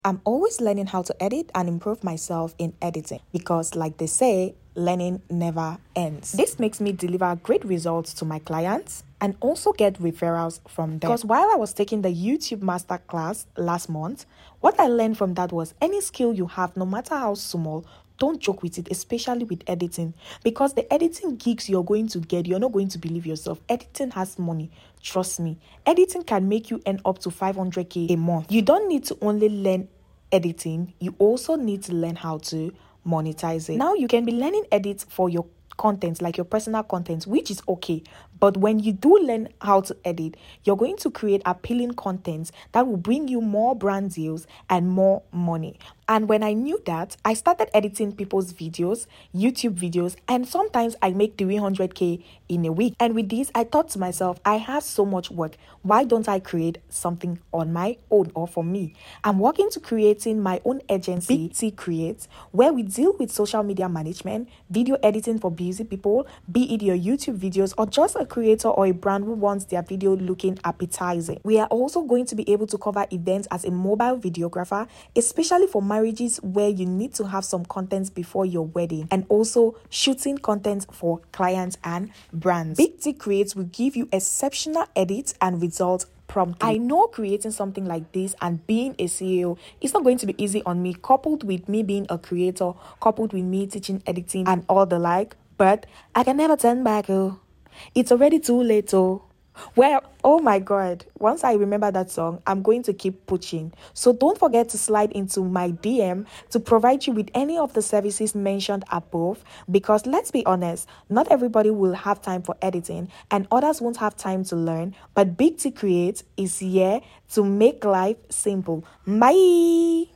I'm always learning how to edit and improve myself in editing because, like they say, learning never ends. This makes me deliver great results to my clients and also get referrals from them. Because while I was taking the YouTube masterclass last month, what I learned from that was any skill you have, no matter how small, don't joke with it, especially with editing, because the editing gigs you're going to get, you're not going to believe yourself. Editing has money. Trust me. Editing can make you earn up to 500k a month. You don't need to only learn editing, you also need to learn how to monetize it. Now you can be learning edit for your content, like your personal content, which is okay. But when you do learn how to edit, you're going to create appealing content that will bring you more brand deals and more money. And when I knew that, I started editing people's videos, YouTube videos, and sometimes I make 300k in a week. And with this, I thought to myself, I have so much work. Why don't I create something on my own or for me? I'm working to creating my own agency, Big T Creates, where we deal with social media management, video editing for busy people, be it your YouTube videos or just a creator or a brand who wants their video looking appetizing. We are also going to be able to cover events as a mobile videographer, especially for marriages where you need to have some content before your wedding, and also shooting content for clients and brands. Big T Creates will give you exceptional edits and results promptly. I know creating something like this and being a CEO is not going to be easy on me, coupled with me being a creator, coupled with me teaching editing and all the like, but I can never turn back. It's already too late. Well, oh my God, once I remember that song, I'm going to keep pushing. So don't forget to slide into my DM to provide you with any of the services mentioned above, because let's be honest, not everybody will have time for editing and others won't have time to learn, but Big T Creates is here to make life simple. Bye!